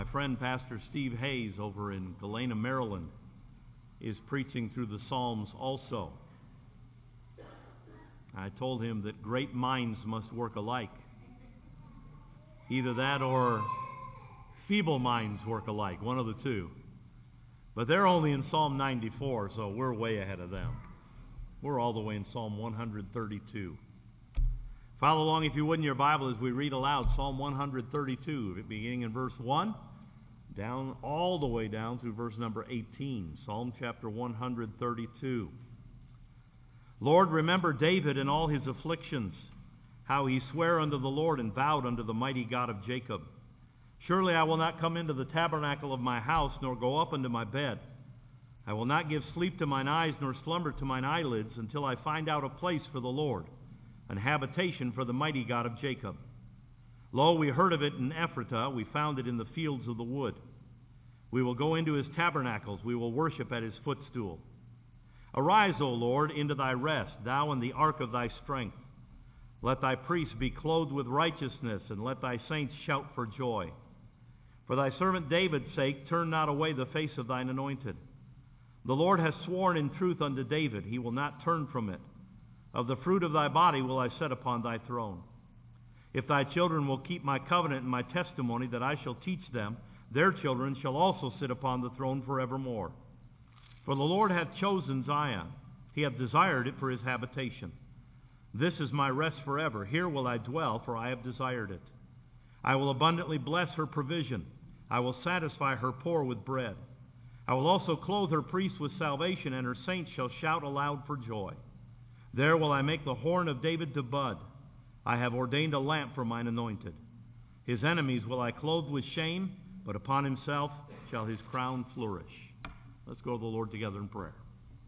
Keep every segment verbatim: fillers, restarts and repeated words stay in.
My friend, Pastor Steve Hayes, over in Galena, Maryland, is preaching through the Psalms also. I told him that great minds must work alike. Either that or feeble minds work alike, one of the two. But they're only in Psalm ninety-four, so we're way ahead of them. We're all the way in Psalm one thirty-two. Follow along, if you would, in your Bible as we read aloud Psalm one thirty-two, beginning in verse one, down all the way down through verse number eighteen. Psalm chapter one thirty-two. Lord, remember David and all his afflictions, how he sware unto the Lord and vowed unto the mighty God of Jacob. Surely I will not come into the tabernacle of my house, nor go up into my bed. I will not give sleep to mine eyes, nor slumber to mine eyelids, until I find out a place for the Lord, an habitation for the mighty God of Jacob. Lo, we heard of it in Ephratah, we found it in the fields of the wood. We will go into his tabernacles, we will worship at his footstool. Arise, O Lord, into thy rest, thou in the ark of thy strength. Let thy priests be clothed with righteousness, and let thy saints shout for joy. For thy servant David's sake, turn not away the face of thine anointed. The Lord hath sworn in truth unto David, he will not turn from it. Of the fruit of thy body will I set upon thy throne. If thy children will keep my covenant and my testimony that I shall teach them, their children shall also sit upon the throne forevermore. For the Lord hath chosen Zion, he hath desired it for his habitation. This is my rest forever, here will I dwell, for I have desired it. I will abundantly bless her provision, I will satisfy her poor with bread. I will also clothe her priests with salvation, and her saints shall shout aloud for joy. There will I make the horn of David to bud. I have ordained a lamp for mine anointed. His enemies will I clothe with shame, but upon himself shall his crown flourish. Let's go to the Lord together in prayer.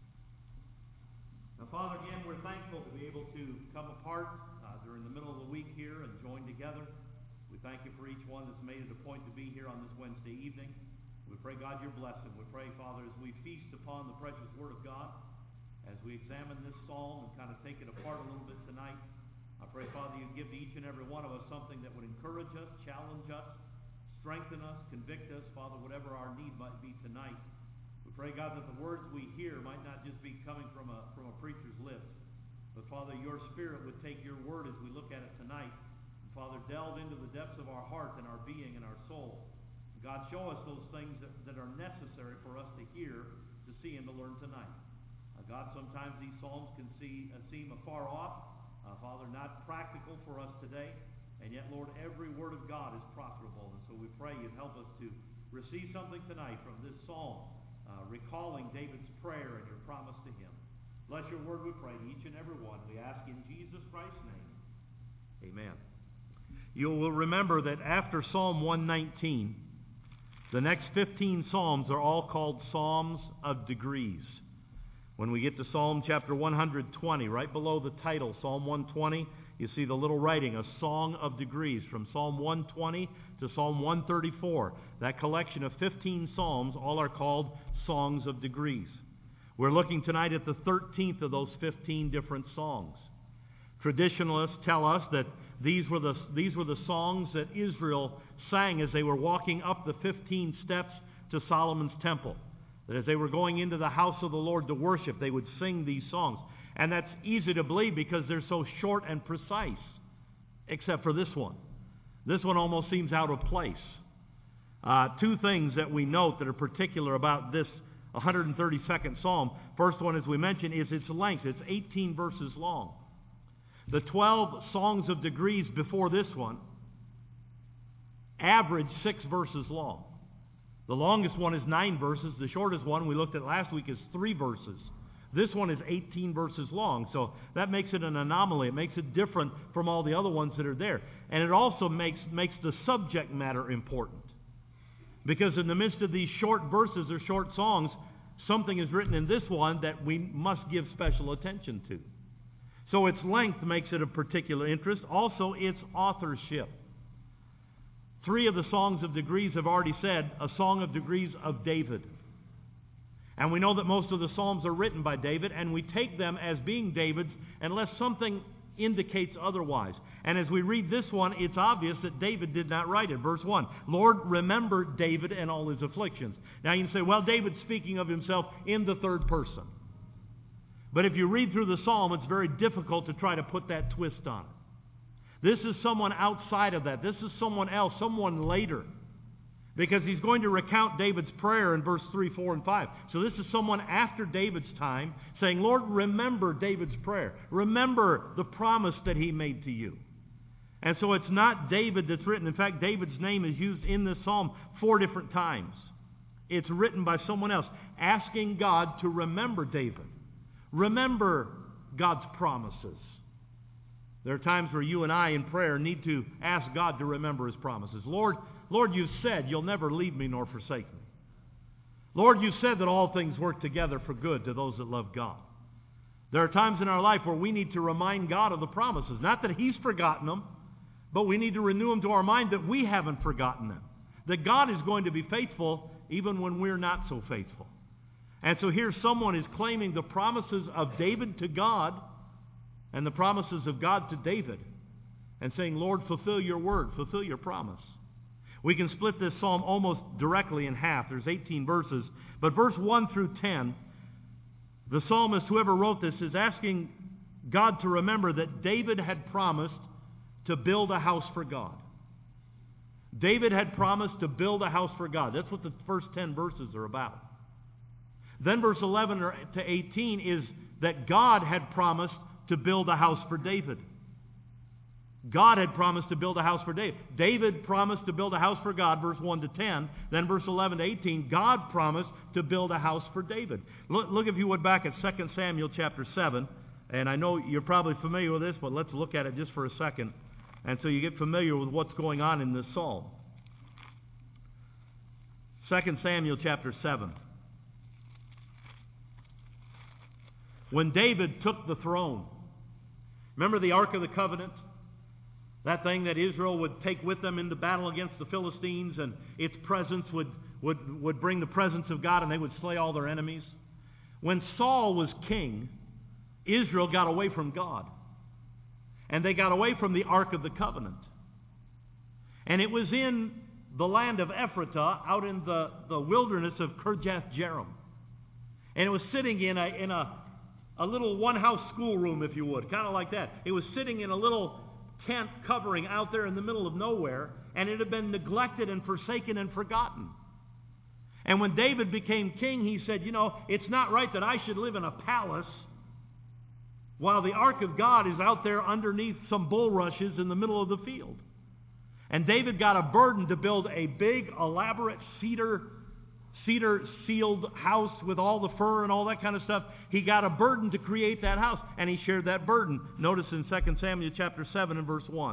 Now, Father, again, we're thankful to be able to come apart uh, during the middle of the week here and join together. We thank you for each one that's made it a point to be here on this Wednesday evening. We pray, God, your blessing. We pray, Father, as we feast upon the precious Word of God, as we examine this psalm and kind of take it apart a little bit tonight, I pray, Father, you'd give to each and every one of us something that would encourage us, challenge us, strengthen us, convict us, Father, whatever our need might be tonight. We pray, God, that the words we hear might not just be coming from a, from a preacher's lips, but, Father, your Spirit would take your word as we look at it tonight, and, Father, delve into the depths of our heart and our being and our soul. God, show us those things that, that are necessary for us to hear, to see, and to learn tonight. God, sometimes these psalms can see, uh, seem afar off, uh, Father, not practical for us today, and yet, Lord, every word of God is profitable, and so we pray you'd help us to receive something tonight from this psalm, uh, recalling David's prayer and your promise to him. Bless your word, we pray, each and every one. We ask in Jesus Christ's name. Amen. You will remember that after Psalm one nineteen, the next fifteen psalms are all called Psalms of Degrees. When we get to Psalm chapter one twenty, right below the title, Psalm one twenty, you see the little writing, a song of degrees, from Psalm one twenty to Psalm one thirty-four. That collection of fifteen psalms, all are called songs of degrees. We're looking tonight at the thirteenth of those fifteen different songs. Traditionalists tell us that these were the, these were the songs that Israel sang as they were walking up the fifteen steps to Solomon's temple. That as they were going into the house of the Lord to worship, they would sing these songs. And that's easy to believe because they're so short and precise, except for this one. This one almost seems out of place. Uh, two things that we note that are particular about this one hundred thirty-second Psalm. First one, as we mentioned, is its length. It's eighteen verses long. The twelve songs of degrees before this one average six verses long. The longest one is nine verses. The shortest one we looked at last week is three verses. This one is eighteen verses long, so that makes it an anomaly. It makes it different from all the other ones that are there. And it also makes, makes the subject matter important. Because in the midst of these short verses or short songs, something is written in this one that we must give special attention to. So its length makes it of particular interest. Also, its authorship. Three of the songs of degrees have already said, a song of degrees of David. And we know that most of the Psalms are written by David, and we take them as being David's unless something indicates otherwise. And as we read this one, it's obvious that David did not write it. Verse one, Lord, remember David and all his afflictions. Now you can say, well, David's speaking of himself in the third person. But if you read through the psalm, it's very difficult to try to put that twist on it. This is someone outside of that. This is someone else, someone later. Because he's going to recount David's prayer in verse three, four, and five. So this is someone after David's time saying, Lord, remember David's prayer. Remember the promise that he made to you. And so it's not David that's written. In fact, David's name is used in this psalm four different times. It's written by someone else, asking God to remember David. Remember God's promises. There are times where you and I in prayer need to ask God to remember His promises. Lord, Lord, you've said you'll never leave me nor forsake me. Lord, you've said that all things work together for good to those that love God. There are times in our life where we need to remind God of the promises. Not that He's forgotten them, but we need to renew them to our mind that we haven't forgotten them. That God is going to be faithful even when we're not so faithful. And so here someone is claiming the promises of David to God and the promises of God to David and saying, Lord, fulfill your word, fulfill your promise. We can split this psalm almost directly in half. There's eighteen verses. But verse one through ten, the psalmist, whoever wrote this, is asking God to remember that David had promised to build a house for God. David had promised to build a house for God. That's what the first ten verses are about. Then verse eleven to eighteen is that God had promised to build a house for David. God had promised to build a house for David. David promised to build a house for God, verse one to ten. Then verse eleven to eighteen, God promised to build a house for David. Look, look if you would back at Second Samuel chapter seven. And I know you're probably familiar with this, but let's look at it just for a second. And so you get familiar with what's going on in this psalm. Second Samuel chapter seven. When David took the throne, remember the Ark of the Covenant? That thing that Israel would take with them into battle against the Philistines, and its presence would, would, would bring the presence of God, and they would slay all their enemies. When Saul was king, Israel got away from God. And they got away from the Ark of the Covenant. And it was in the land of Ephratah, out in the, the wilderness of Kirjath-Jearim. And it was sitting in a, in a, a little one-house schoolroom, if you would, kind of like that. It was sitting in a little tent covering out there in the middle of nowhere, and it had been neglected and forsaken and forgotten. And when David became king, he said, you know, it's not right that I should live in a palace while the Ark of God is out there underneath some bulrushes in the middle of the field. And David got a burden to build a big, elaborate cedar, cedar sealed house with all the fur and all that kind of stuff. He got a burden to create that house, and he shared that burden. Notice in Second Samuel chapter seven and verse one.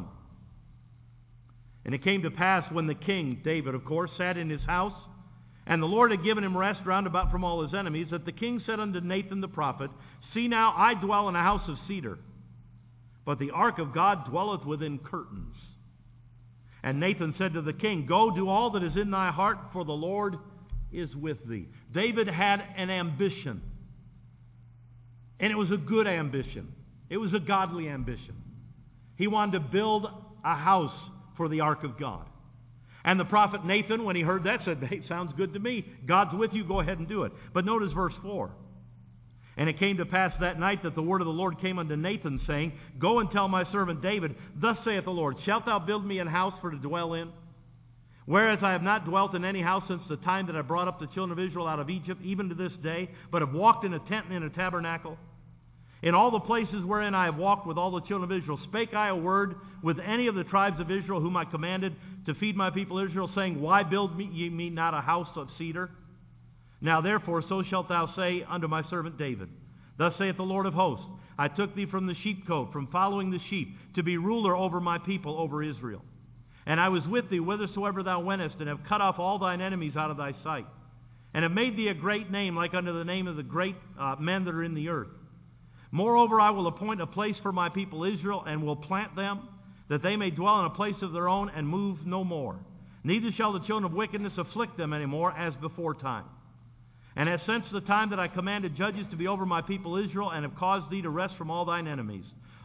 And it came to pass when the king, David of course, sat in his house, and the Lord had given him rest round about from all his enemies, that the king said unto Nathan the prophet, See now, I dwell in a house of cedar, but the ark of God dwelleth within curtains. And Nathan said to the king, Go, do all that is in thy heart, for the Lord is with thee. David had an ambition. And it was a good ambition. It was a godly ambition. He wanted to build a house for the ark of God. And the prophet Nathan, when he heard that, said, Hey, sounds good to me. God's with you, go ahead and do it. But notice verse four. And it came to pass that night that the word of the Lord came unto Nathan, saying, Go and tell my servant David, Thus saith the Lord, Shalt thou build me an house for to dwell in? Whereas I have not dwelt in any house since the time that I brought up the children of Israel out of Egypt, even to this day, but have walked in a tent and in a tabernacle. In all the places wherein I have walked with all the children of Israel, spake I a word with any of the tribes of Israel, whom I commanded to feed my people Israel, saying, Why build me, ye me not a house of cedar? Now therefore so shalt thou say unto my servant David, Thus saith the Lord of hosts, I took thee from the sheepcote, from following the sheep, to be ruler over my people, over Israel. And I was with thee whithersoever thou wentest, and have cut off all thine enemies out of thy sight, and have made thee a great name, like unto the name of the great uh, men that are in the earth. Moreover, I will appoint a place for my people Israel, and will plant them, that they may dwell in a place of their own, and move no more. Neither shall the children of wickedness afflict them any more, as before time. And as since the time that I commanded judges to be over my people Israel, and have caused thee to rest from all thine enemies.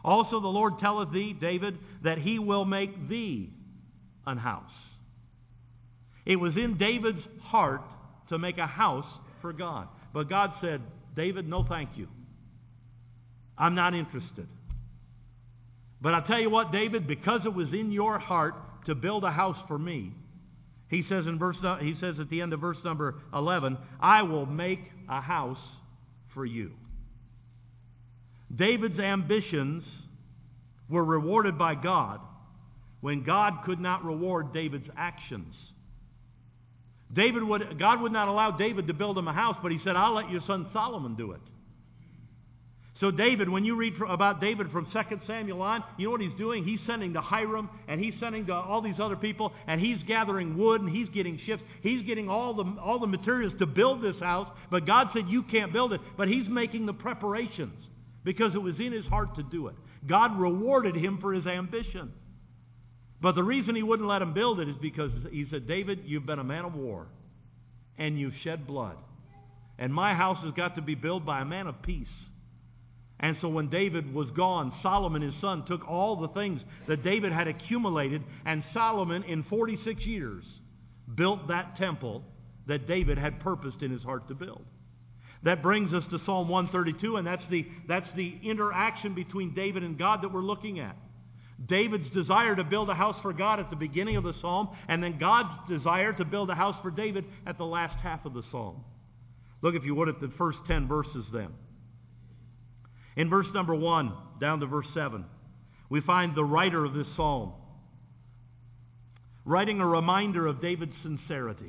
Also the Lord telleth thee, David, that he will make thee an house. It was in David's heart to make a house for God. But God said, David, no thank you. I'm not interested. But I'll tell you what, David, because it was in your heart to build a house for me, he says in verse he says at the end of verse number eleven, I will make a house for you. David's ambitions were rewarded by God when God could not reward David's actions. David would, God would not allow David to build him a house, but he said, I'll let your son Solomon do it. So David, when you read about David from Second Samuel on, you know what he's doing? He's sending to Hiram, and he's sending to all these other people, and he's gathering wood, and he's getting ships. He's getting all the, all the materials to build this house, but God said, you can't build it. But he's making the preparations because it was in his heart to do it. God rewarded him for his ambition. But the reason he wouldn't let him build it is because he said, David, you've been a man of war, and you've shed blood. And my house has got to be built by a man of peace. And so when David was gone, Solomon, his son, took all the things that David had accumulated, and Solomon, in forty-six years, built that temple that David had purposed in his heart to build. That brings us to Psalm one thirty-two, and that's the, that's the interaction between David and God that we're looking at. David's desire to build a house for God at the beginning of the psalm, and then God's desire to build a house for David at the last half of the psalm. Look, if you would, at the first ten verses then. In verse number one, down to verse seven, we find the writer of this psalm writing a reminder of David's sincerity.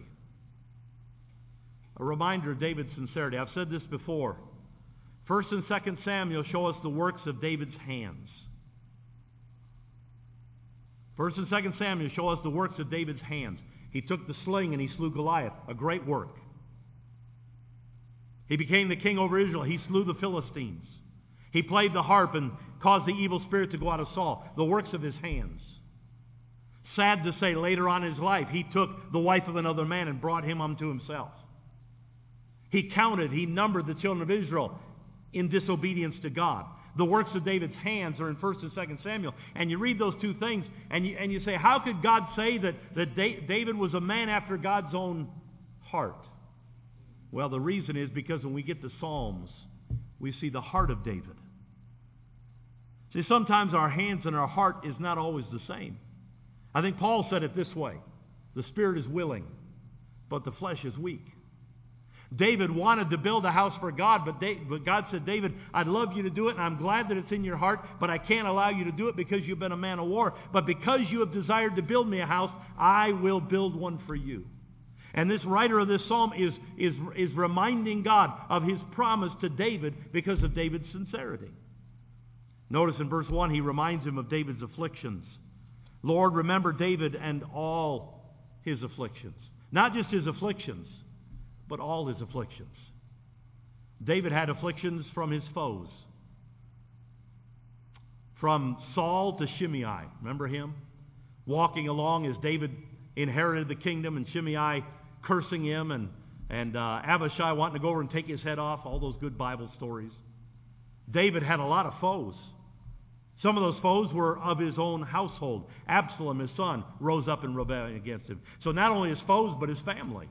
A reminder of David's sincerity. I've said this before. First and Second Samuel show us the works of David's hands. First and Second Samuel show us the works of David's hands. He took the sling and he slew Goliath. A great work. He became the king over Israel. He slew the Philistines. He played the harp and caused the evil spirit to go out of Saul. The works of his hands. Sad to say, later on in his life, he took the wife of another man and brought him unto himself. He counted, he numbered the children of Israel in disobedience to God. The works of David's hands are in First and Second Samuel. And you read those two things, and you, and you say, how could God say that, that David was a man after God's own heart? Well, the reason is because when we get to Psalms, we see the heart of David. See, sometimes our hands and our heart is not always the same. I think Paul said it this way. The spirit is willing, but the flesh is weak. David wanted to build a house for God, but, David, but God said, David, I'd love you to do it, and I'm glad that it's in your heart, but I can't allow you to do it because you've been a man of war. But because you have desired to build me a house, I will build one for you. And this writer of this psalm is, is, is reminding God of his promise to David because of David's sincerity. Notice in verse one, he reminds him of David's afflictions. Lord, remember David and all his afflictions. Not just his afflictions, but all his afflictions. David had afflictions from his foes. From Saul to Shimei. Remember him? Walking along as David inherited the kingdom, and Shimei cursing him, and, and uh, Abishai wanting to go over and take his head off. All those good Bible stories. David had a lot of foes. Some of those foes were of his own household. Absalom, his son, rose up in rebellion against him. So not only his foes, but his family.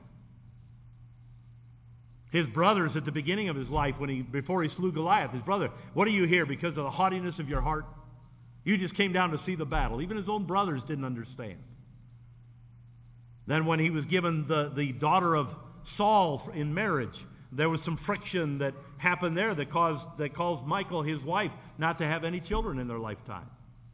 His brothers at the beginning of his life, when he before he slew Goliath, his brother, what are you here because of the haughtiness of your heart? You just came down to see the battle. Even his own brothers didn't understand. Then when he was given the, the daughter of Saul in marriage, there was some friction that happened there that caused, that caused Michal, his wife, not to have any children in their lifetime.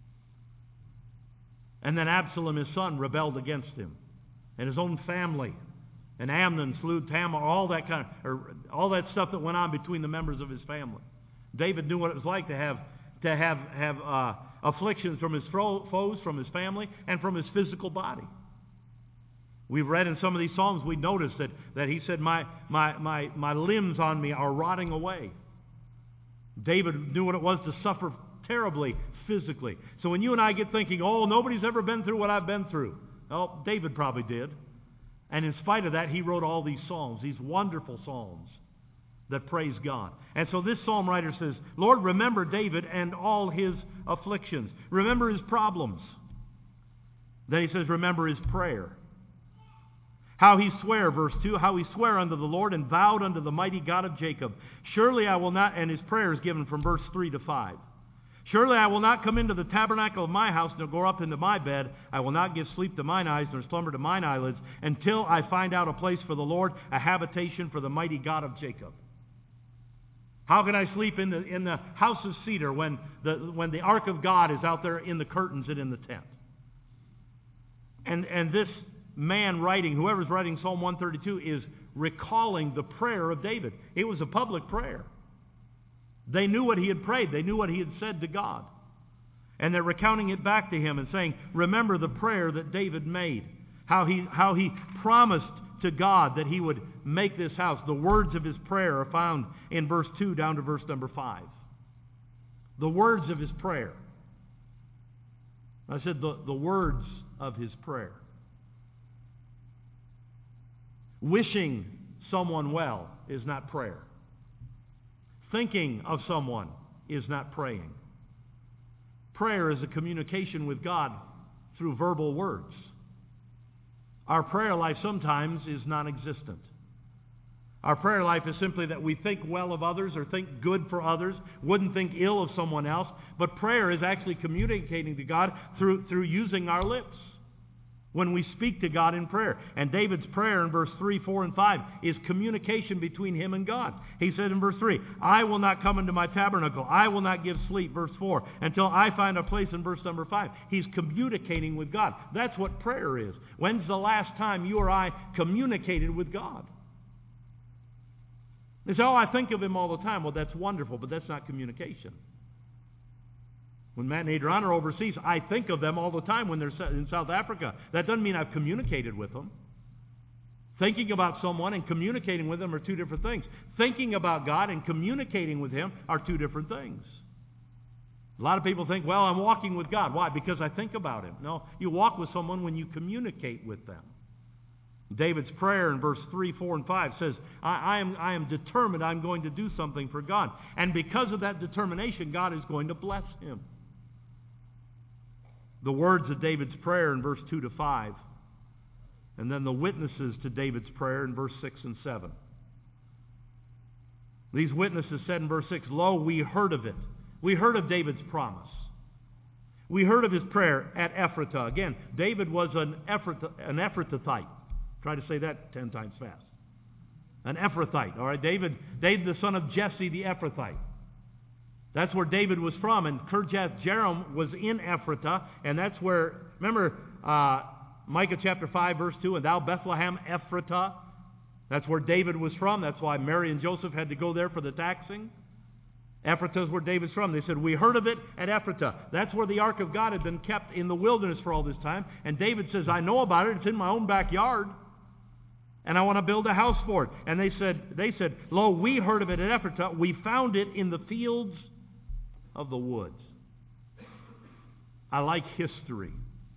And then Absalom, his son, rebelled against him. And his own family. And Amnon slew Tamar, all that kind of, or all that stuff that went on between the members of his family. David knew what it was like to have to have have uh, afflictions from his fro- foes, from his family, and from his physical body. We've read in some of these Psalms, we noticed that, that he said, my, my, my, my limbs on me are rotting away. David knew what it was to suffer terribly physically. So when you and I get thinking, oh, nobody's ever been through what I've been through. Oh, David probably did. And in spite of that, he wrote all these Psalms, these wonderful Psalms. that praise God. And so this psalm writer says, Lord, remember David and all his afflictions. Remember his problems. Then he says, remember his prayer. How he sware, verse two, how he sware unto the Lord and vowed unto the mighty God of Jacob. Surely I will not, and his prayer is given from verse three to five. Surely I will not come into the tabernacle of my house, nor go up into my bed. I will not give sleep to mine eyes, nor slumber to mine eyelids, until I find out a place for the Lord, a habitation for the mighty God of Jacob. How can I sleep in the, in the house of cedar when the, when the ark of God is out there in the curtains and in the tent? And, and this man writing, whoever's writing Psalm one thirty-two, is recalling the prayer of David. It was a public prayer. They knew what he had prayed. They knew what he had said to God. And they're recounting it back to him and saying, remember the prayer that David made. How he, how he promised to God that he would make this house. The words of his prayer are found in verse two down to verse number five. The words of his prayer. I said the, the words of his prayer. Wishing someone well is not prayer. Thinking of someone is not praying. Prayer is a communication with God through verbal words. Our prayer life sometimes is non-existent. Our prayer life is simply that we think well of others or think good for others, wouldn't think ill of someone else. But prayer is actually communicating to God through, through using our lips when we speak to God in prayer. And David's prayer in verse three, four, and five is communication between him and God. He said in verse three, I will not come into my tabernacle. I will not give sleep, verse four, until I find a place in verse number five. He's communicating with God. That's what prayer is. When's the last time you or I communicated with God? They say, oh, I think of him all the time. Well, that's wonderful, but that's not communication. When Matt and Adriana are overseas, I think of them all the time when they're in South Africa. That doesn't mean I've communicated with them. Thinking about someone and communicating with them are two different things. Thinking about God and communicating with Him are two different things. A lot of people think, well, I'm walking with God. Why? Because I think about Him. No, you walk with someone when you communicate with them. David's prayer in verse three, four, and five says, I, I, am, I am determined I'm going to do something for God. And because of that determination, God is going to bless him. The words of David's prayer in verse two to five, and then the witnesses to David's prayer in verse six and seven. These witnesses said in verse six, Lo, we heard of it. We heard of David's promise. We heard of his prayer at Ephratah. Again, David was an Ephrathah, an Ephrathite. Try to say that ten times fast. An Ephrathite. All right, David, David the son of Jesse the Ephrathite. That's where David was from, and Kirjath Jearim was in Ephratah, and that's where, remember uh, Micah chapter five, verse two, and thou Bethlehem Ephratah, that's where David was from. That's why Mary and Joseph had to go there for the taxing. Ephratah is where David's from. They said, we heard of it at Ephratah. That's where the ark of God had been kept in the wilderness for all this time, and David says, I know about it. It's in my own backyard. And I want to build a house for it. And they said, they said, Lo, we heard of it at Ephratah. We found it in the fields of the woods. I like history.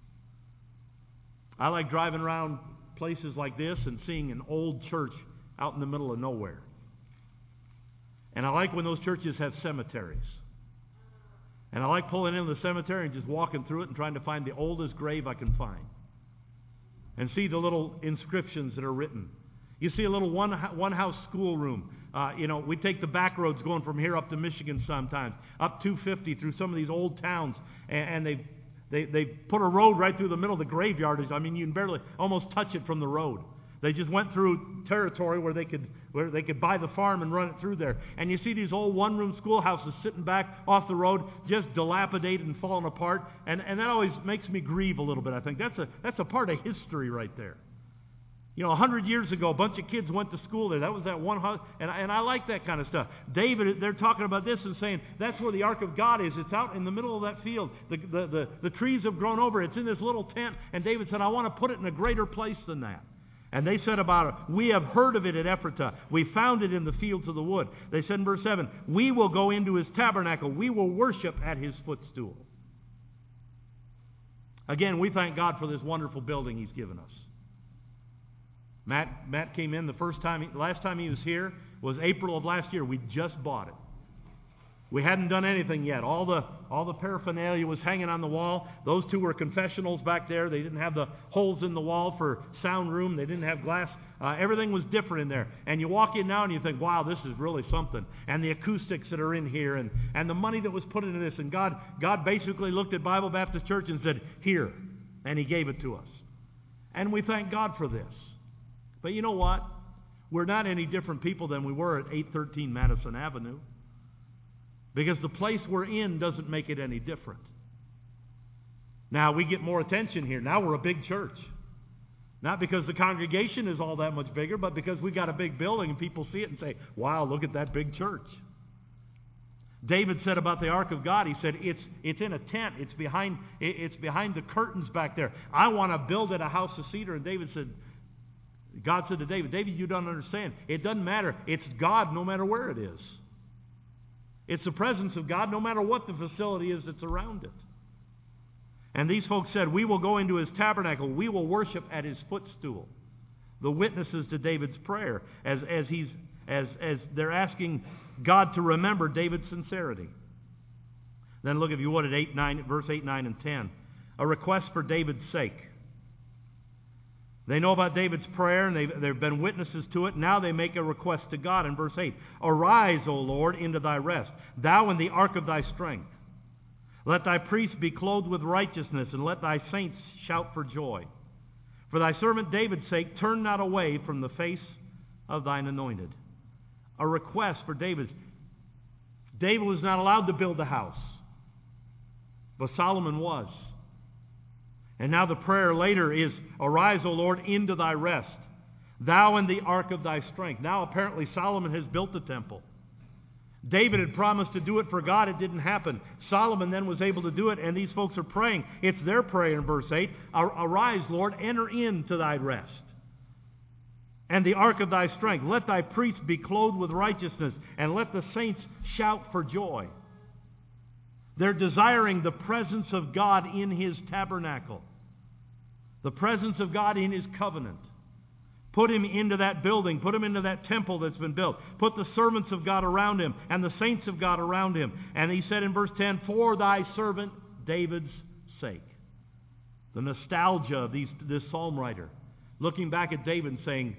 I like driving around places like this and seeing an old church out in the middle of nowhere. And I like when those churches have cemeteries. And I like pulling into the cemetery and just walking through it and trying to find the oldest grave I can find. And see the little inscriptions that are written. You see a little one, one house schoolroom. Uh, you know, we take the back roads going from here up to Michigan sometimes, up two fifty through some of these old towns, and, and they they they put a road right through the middle of the graveyard. I mean, you can barely almost touch it from the road. They just went through territory where they could where they could buy the farm and run it through there. And you see these old one-room schoolhouses sitting back off the road, just dilapidated and falling apart. And, and that always makes me grieve a little bit, I think. That's a, that's a part of history right there. You know, a hundred years ago, a bunch of kids went to school there. That was that one house. And, and I like that kind of stuff. David, they're talking about this and saying, that's where the ark of God is. It's out in the middle of that field. The, the, the, the trees have grown over. It's in this little tent. And David said, I want to put it in a greater place than that. And they said about it, we have heard of it at Ephratah. We found it in the fields of the wood. They said in verse seven, we will go into his tabernacle. We will worship at his footstool. Again, we thank God for this wonderful building he's given us. Matt, Matt came in the first time, he, last time he was here was April of last year. We just bought it. We hadn't done anything yet. All the, all the paraphernalia was hanging on the wall. Those two were confessionals back there. They didn't have the holes in the wall for sound room. They didn't have glass. Uh, everything was different in there. And you walk in now and you think, wow, this is really something. And the acoustics that are in here and, and the money that was put into this. And God, God basically looked at Bible Baptist Church and said, here. And He gave it to us. And we thank God for this. But you know what? We're not any different people than we were at eight thirteen Madison Avenue. Because the place we're in doesn't make it any different. Now, we get more attention here. Now we're a big church. Not because the congregation is all that much bigger, but because we got a big building and people see it and say, wow, look at that big church. David said about the Ark of God, he said, it's, it's in a tent. It's behind, it's behind the curtains back there. I want to build it a house of cedar. And David said, God said to David, David, you don't understand. It doesn't matter. It's God no matter where it is. It's the presence of God no matter what the facility is that's around it. And these folks said, we will go into His tabernacle. We will worship at His footstool. The witnesses to David's prayer as, as, he's, as, as they're asking God to remember David's sincerity. Then look, if you would, at eight, nine, verse eight, nine, and ten. A request for David's sake. They know about David's prayer, and they've, they've been witnesses to it. Now they make a request to God in verse eight. Arise, O Lord, into thy rest, thou in the ark of thy strength. Let thy priests be clothed with righteousness, and let thy saints shout for joy. For thy servant David's sake, turn not away from the face of thine anointed. A request for David. David was not allowed to build the house, but Solomon was. And now the prayer later is, arise, O Lord, into thy rest, thou in the ark of thy strength. Now apparently Solomon has built the temple. David had promised to do it for God. It didn't happen. Solomon then was able to do it, and these folks are praying. It's their prayer in verse eight. Arise, Lord, enter into thy rest, and the ark of thy strength. Let thy priests be clothed with righteousness, and let the saints shout for joy. They're desiring the presence of God in His tabernacle. The presence of God in His covenant. Put Him into that building. Put Him into that temple that's been built. Put the servants of God around Him and the saints of God around Him. And He said in verse ten, for thy servant David's sake. The nostalgia of these, this psalm writer. Looking back at David and saying,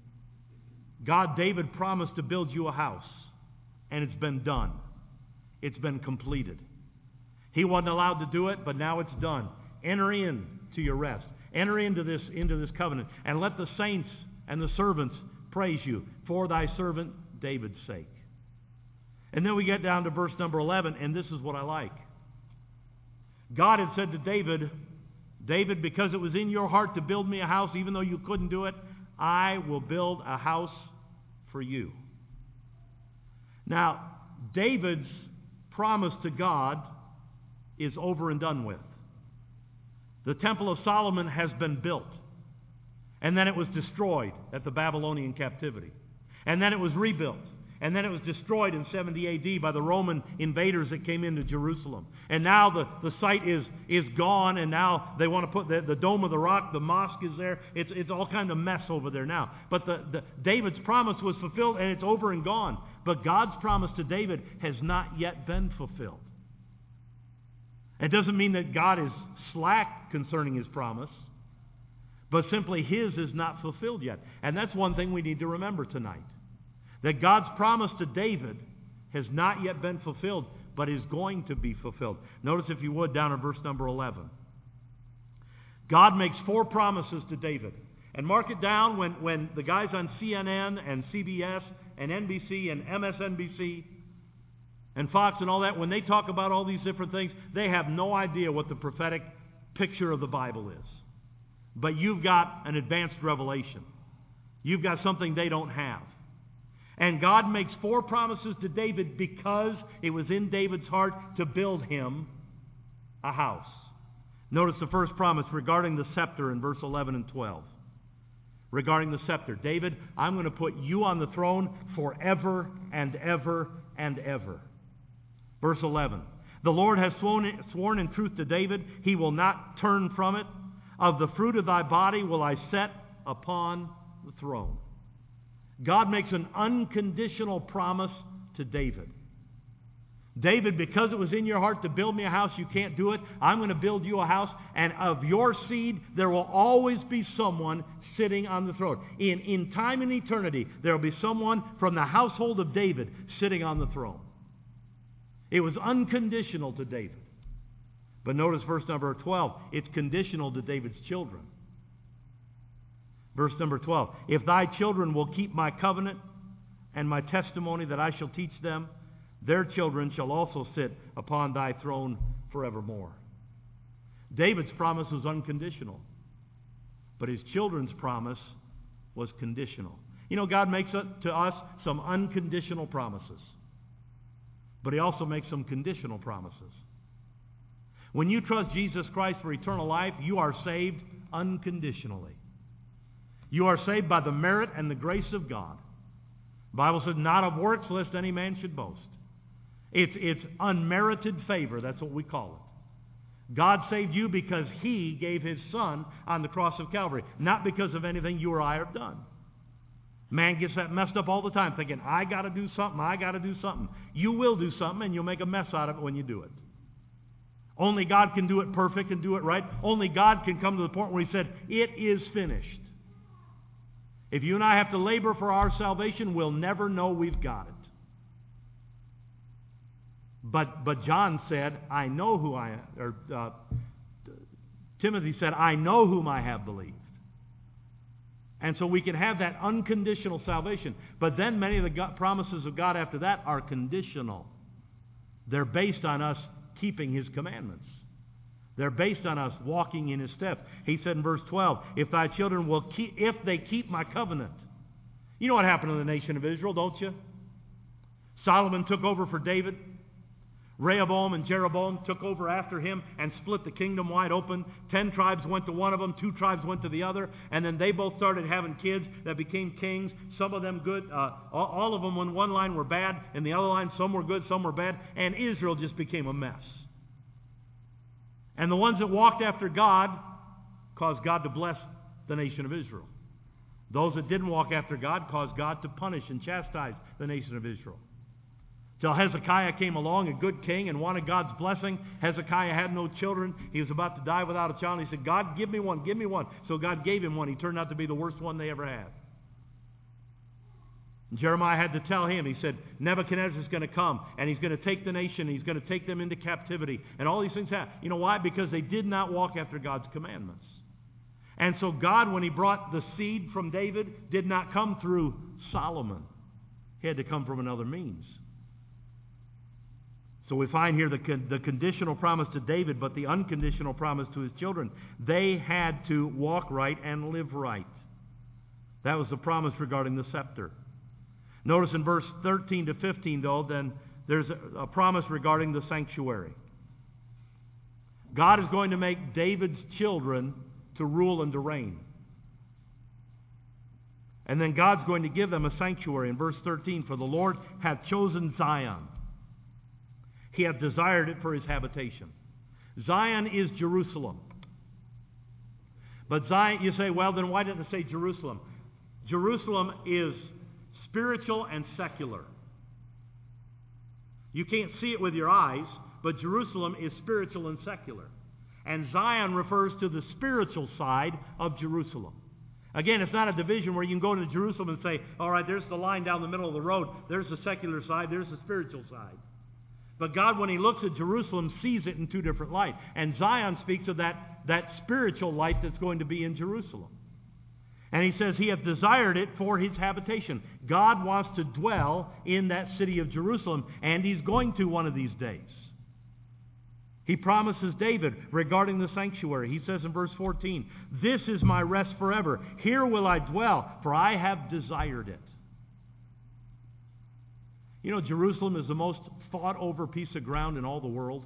God, David promised to build you a house. And it's been done. It's been completed. He wasn't allowed to do it, but now it's done. Enter in to your rest. Enter into this, into this covenant. And let the saints and the servants praise you for thy servant David's sake. And then we get down to verse number eleven, and this is what I like. God had said to David, David, because it was in your heart to build me a house, even though you couldn't do it, I will build a house for you. Now, David's promise to God is over and done with. The Temple of Solomon has been built. And then it was destroyed at the Babylonian captivity. And then it was rebuilt. And then it was destroyed in seventy A D by the Roman invaders that came into Jerusalem. And now the, the site is, is gone, and now they want to put the, the Dome of the Rock, the mosque is there. It's, it's all kind of mess over there now. But the, the, David's promise was fulfilled, and it's over and gone. But God's promise to David has not yet been fulfilled. It doesn't mean that God is slack concerning His promise, but simply His is not fulfilled yet. And that's one thing we need to remember tonight. That God's promise to David has not yet been fulfilled, but is going to be fulfilled. Notice, if you would, down in verse number eleven. God makes four promises to David. And mark it down when, when the guys on C N N and C B S and N B C and M S N B C and Fox and all that, when they talk about all these different things, they have no idea what the prophetic picture of the Bible is. But you've got an advanced revelation. You've got something they don't have. And God makes four promises to David because it was in David's heart to build him a house. Notice the first promise regarding the scepter in verse eleven and twelve. Regarding the scepter. David, I'm going to put you on the throne forever and ever and ever. Verse eleven. The Lord has sworn, sworn in truth to David, He will not turn from it. Of the fruit of thy body will I set upon throne. God makes an unconditional promise to David. David, because it was in your heart to build me a house, you can't do it. I'm going to build you a house, and of your seed, there will always be someone sitting on the throne. In, in time and eternity, there will be someone from the household of David sitting on the throne. It was unconditional to David. But notice verse number twelve. It's conditional to David's children. Verse number twelve. If thy children will keep my covenant and my testimony that I shall teach them, their children shall also sit upon thy throne forevermore. David's promise was unconditional, but his children's promise was conditional. You know, God makes to us some unconditional promises, but he also makes some conditional promises. When you trust Jesus Christ for eternal life, you are saved unconditionally. You are saved by the merit and the grace of God. The Bible says, not of works, lest any man should boast. It's, it's unmerited favor. That's what we call it. God saved you because he gave his Son on the cross of Calvary, not because of anything you or I have done. Man gets that messed up all the time, thinking, I got to do something, I got to do something. You will do something, and you'll make a mess out of it when you do it. Only God can do it perfect and do it right. Only God can come to the point where he said, it is finished. If you and I have to labor for our salvation, we'll never know we've got it. But but John said, I know who I, or uh, Timothy said, I know whom I have believed. And so we can have that unconditional salvation. But then many of the God, promises of God after that are conditional. They're based on us keeping his commandments. They're based on us walking in his steps. He said in verse twelve, if thy children will keep, if they keep my covenant. You know what happened to the nation of Israel, don't you? Solomon took over for David. Rehoboam and Jeroboam took over after him and split the kingdom wide open. Ten tribes went to one of them, two tribes went to the other, and then they both started having kids that became kings. Some of them good, uh, all of them in one line were bad, in the other line some were good, some were bad, and Israel just became a mess. And the ones that walked after God caused God to bless the nation of Israel. Those that didn't walk after God caused God to punish and chastise the nation of Israel. Till Hezekiah came along, a good king, and wanted God's blessing. Hezekiah had no children. He was about to die without a child. He said, God, give me one, give me one. So God gave him one. He turned out to be the worst one they ever had. And Jeremiah had to tell him, he said, Nebuchadnezzar is going to come, and he's going to take the nation, and he's going to take them into captivity. And all these things happen. You know why? Because they did not walk after God's commandments. And so God, when he brought the seed from David, did not come through Solomon. He had to come from another means. So we find here the, con- the conditional promise to David, but the unconditional promise to his children. They had to walk right and live right. That was the promise regarding the scepter. Notice in verse thirteen to fifteen, though, then there's a, a promise regarding the sanctuary. God is going to make David's children to rule and to reign. And then God's going to give them a sanctuary. In verse thirteen, for the Lord hath chosen Zion. He hath desired it for his habitation. Zion is Jerusalem. But Zion, you say, well, then why didn't it say Jerusalem? Jerusalem is spiritual and secular. You can't see it with your eyes, but Jerusalem is spiritual and secular. And Zion refers to the spiritual side of Jerusalem. Again, it's not a division where you can go to Jerusalem and say, all right, there's the line down the middle of the road. There's the secular side. There's the spiritual side. But God, when he looks at Jerusalem, sees it in two different lights. And Zion speaks of that, that spiritual light that's going to be in Jerusalem. And he says he hath desired it for his habitation. God wants to dwell in that city of Jerusalem, and he's going to one of these days. He promises David regarding the sanctuary. He says in verse fourteen, this is my rest forever. Here will I dwell, for I have desired it. You know, Jerusalem is the most fought over piece of ground in all the world.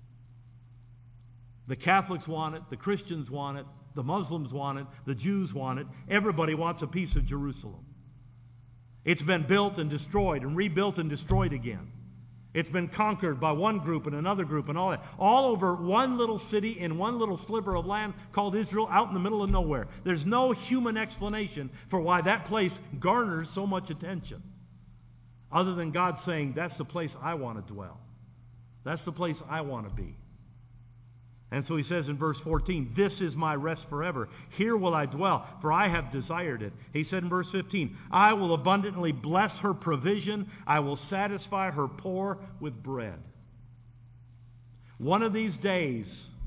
The Catholics want it, the Christians want it, the Muslims want it, the Jews want it. Everybody wants a piece of Jerusalem. It's been built and destroyed and rebuilt and destroyed again. It's been conquered by one group and another group and all that. All over one little city in one little sliver of land called Israel out in the middle of nowhere. There's no human explanation for why that place garners so much attention. Other than God saying, that's the place I want to dwell. That's the place I want to be. And so he says in verse fourteen, this is my rest forever. Here will I dwell, for I have desired it. He said in verse fifteen, I will abundantly bless her provision. I will satisfy her poor with bread. One of these days,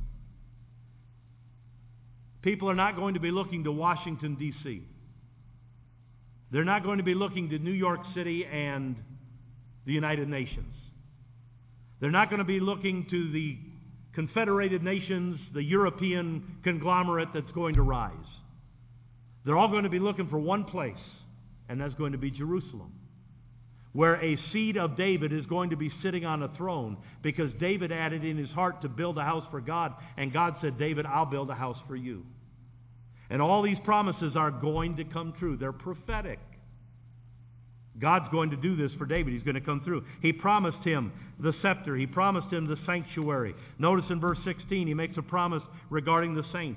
people are not going to be looking to Washington, D C They're not going to be looking to New York City and the United Nations. They're not going to be looking to the Confederated Nations, the European conglomerate that's going to rise. They're all going to be looking for one place, and that's going to be Jerusalem, where a seed of David is going to be sitting on a throne, because David had it in his heart to build a house for God, and God said, David, I'll build a house for you. And all these promises are going to come true. They're prophetic. God's going to do this for David. He's going to come through. He promised him the scepter. He promised him the sanctuary. Notice in verse sixteen, he makes a promise regarding the saints.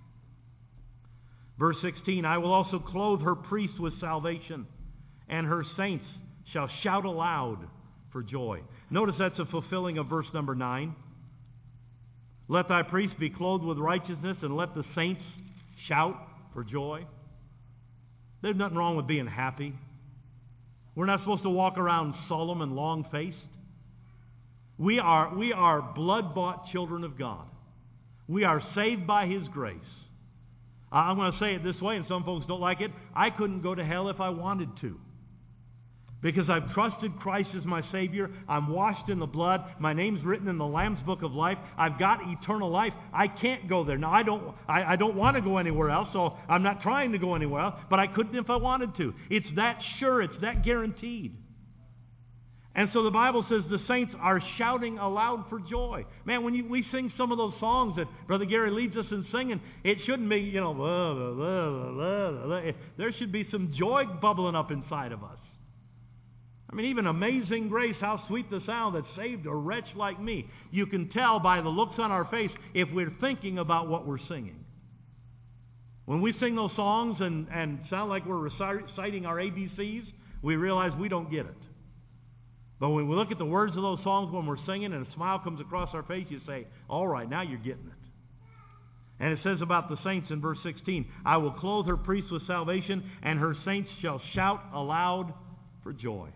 Verse sixteen, I will also clothe her priests with salvation, and her saints shall shout aloud for joy. Notice that's a fulfilling of verse number nine. Let thy priests be clothed with righteousness, and let the saints shout for joy. There's nothing wrong with being happy. We're not supposed to walk around solemn and long-faced. We are, we are blood-bought children of God. We are saved by His grace. I'm going to say it this way, and some folks don't like it. I couldn't go to hell if I wanted to. Because I've trusted Christ as my Savior. I'm washed in the blood. My name's written in the Lamb's Book of Life. I've got eternal life. I can't go there. Now, I don't, I, I don't want to go anywhere else, so I'm not trying to go anywhere else, but I couldn't if I wanted to. It's that sure. It's that guaranteed. And so the Bible says the saints are shouting aloud for joy. Man, when you, we sing some of those songs that Brother Gary leads us in singing, it shouldn't be, you know, blah, blah, blah, blah, blah. There should be some joy bubbling up inside of us. I mean, even Amazing Grace, how sweet the sound that saved a wretch like me. You can tell by the looks on our face if we're thinking about what we're singing. When we sing those songs and, and sound like we're reciting our A B Cs, we realize we don't get it. But when we look at the words of those songs when we're singing and a smile comes across our face, you say, all right, now you're getting it. And it says about the saints in verse sixteen, I will clothe her priests with salvation, and her saints shall shout aloud for joy.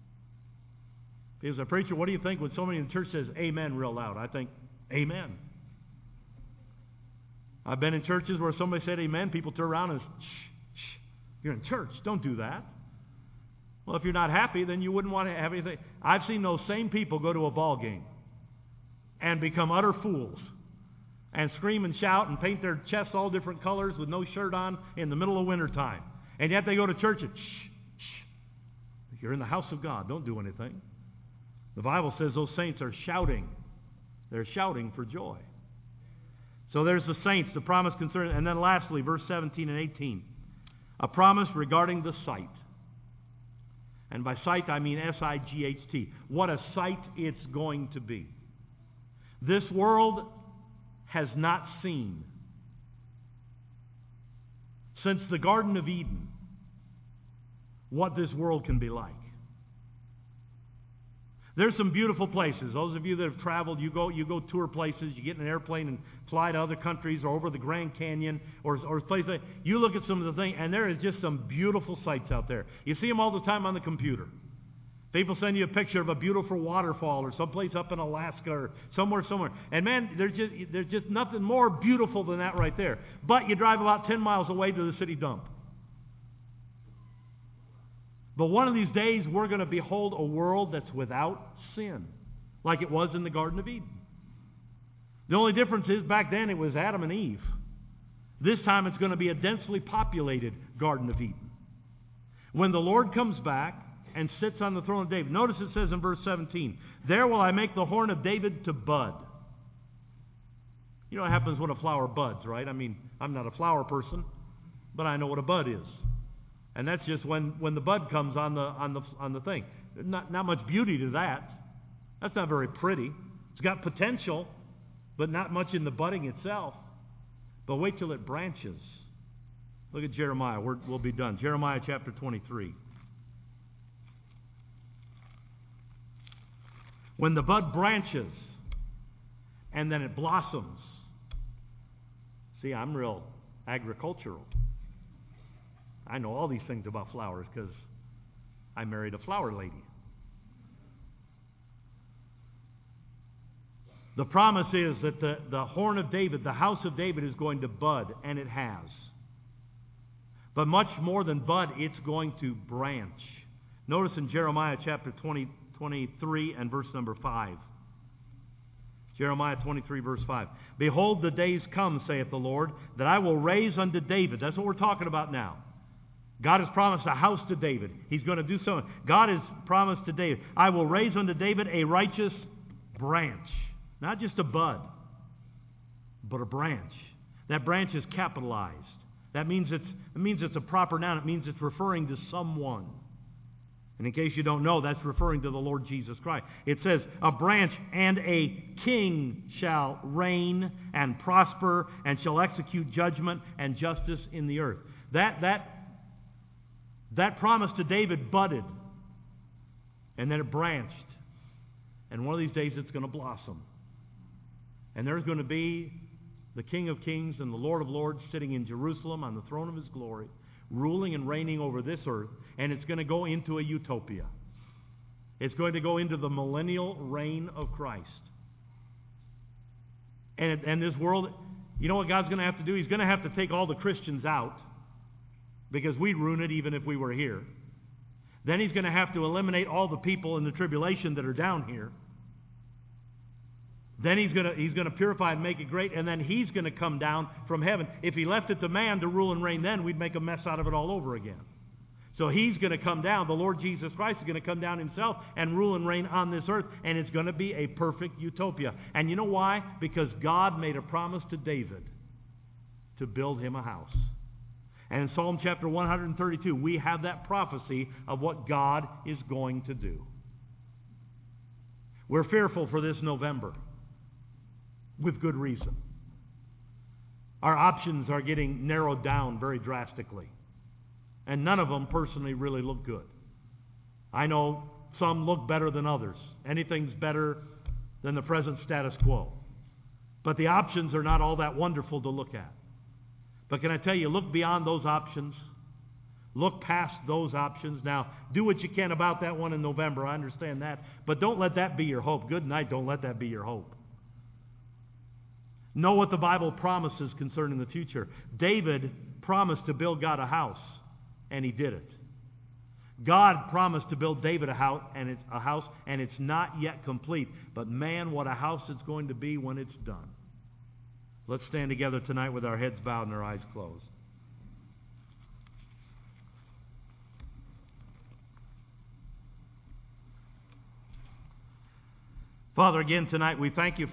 As a preacher, what do you think when somebody in the church says amen real loud? I think, amen. I've been in churches where somebody said amen, people turn around and, shh, shh, you're in church, don't do that. Well, if you're not happy, then you wouldn't want to have anything. I've seen those same people go to a ball game and become utter fools and scream and shout and paint their chests all different colors with no shirt on in the middle of winter time. And yet they go to church and, shh, shh, you're in the house of God, don't do anything. The Bible says those saints are shouting. They're shouting for joy. So there's the saints, the promise concerning, and then lastly, verse seventeen and eighteen, a promise regarding the sight. And by sight, I mean S I G H T. What a sight it's going to be. This world has not seen, since the Garden of Eden, what this world can be like. There's some beautiful places. Those of you that have traveled, you go you go tour places, you get in an airplane and fly to other countries or over the Grand Canyon or, or places. Like, you look at some of the things, and there is just some beautiful sights out there. You see them all the time on the computer. People send you a picture of a beautiful waterfall or someplace up in Alaska or somewhere, somewhere. And man, there's just, there's just nothing more beautiful than that right there. But you drive about ten miles away to the city dump. But one of these days, we're going to behold a world that's without sin, like it was in the Garden of Eden. The only difference is back then it was Adam and Eve. This time it's going to be a densely populated Garden of Eden. When the Lord comes back and sits on the throne of David, notice it says in verse seventeen, there will I make the horn of David to bud. You know what happens when a flower buds, right? I mean, I'm not a flower person, but I know what a bud is. And that's just when, when the bud comes on the on the on the thing. Not not much beauty to that. That's not very pretty. It's got potential, but not much in the budding itself. But wait till it branches. Look at Jeremiah. We're, we'll be done. Jeremiah chapter twenty-three. When the bud branches and then it blossoms. See, I'm real agricultural. I know all these things about flowers because I married a flower lady. The promise is that the, the horn of David, the house of David, is going to bud, and it has. But much more than bud, it's going to branch. Notice in Jeremiah chapter twenty, twenty-three and verse number five. Jeremiah twenty-three, verse five. Behold, the days come, saith the Lord, that I will raise unto David. That's what we're talking about now. God has promised a house to David. He's going to do something. God has promised to David, I will raise unto David a righteous branch. Not just a bud, but a branch. That branch is capitalized. That means it's, it means it's a proper noun. It means it's referring to someone. And in case you don't know, that's referring to the Lord Jesus Christ. It says, a branch and a king shall reign and prosper and shall execute judgment and justice in the earth. That, that, that promise to David budded. And then it branched. And one of these days it's going to blossom. And there's going to be the King of Kings and the Lord of Lords sitting in Jerusalem on the throne of His glory, ruling and reigning over this earth, and it's going to go into a utopia. It's going to go into the millennial reign of Christ. And, and this world, you know what God's going to have to do? He's going to have to take all the Christians out, because we'd ruin it even if we were here. Then He's going to have to eliminate all the people in the tribulation that are down here. Then he's going to he's going to purify and make it great, and then He's going to come down from heaven. If He left it to man to rule and reign then, we'd make a mess out of it all over again. So He's going to come down. The Lord Jesus Christ is going to come down Himself and rule and reign on this earth, and it's going to be a perfect utopia. And you know why? Because God made a promise to David to build him a house. And in Psalm chapter one thirty-two, we have that prophecy of what God is going to do. We're fearful for this November. With good reason. Our options are getting narrowed down very drastically. And none of them personally really look good. I know some look better than others. Anything's better than the present status quo. But the options are not all that wonderful to look at. But can I tell you, look beyond those options. Look past those options. Now, do what you can about that one in November. I understand that. But don't let that be your hope. Good night. Don't let that be your hope. Know what the Bible promises concerning the future. David promised to build God a house, and he did it. God promised to build David a house, and it's a house, and it's not yet complete. But man, what a house it's going to be when it's done. Let's stand together tonight with our heads bowed and our eyes closed. Father, again tonight we thank You for